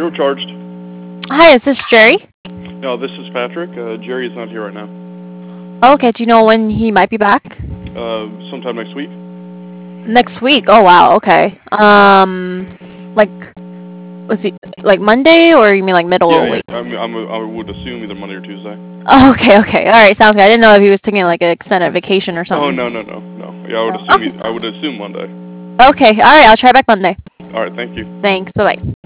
You're charged. Hi, is this Jerry? No, this is Patrick. Jerry is not here right now. Okay, do you know when he might be back? Sometime next week. Next week? Oh wow, okay. Like, was he like Monday, or you mean like middle of the week? I would assume either Monday or Tuesday. Oh, okay. Alright, sounds good. I didn't know if he was taking like an extended vacation or something. Oh, no. Yeah, I would assume Monday. Okay, alright, I'll try back Monday. Alright, thank you. Thanks, bye-bye.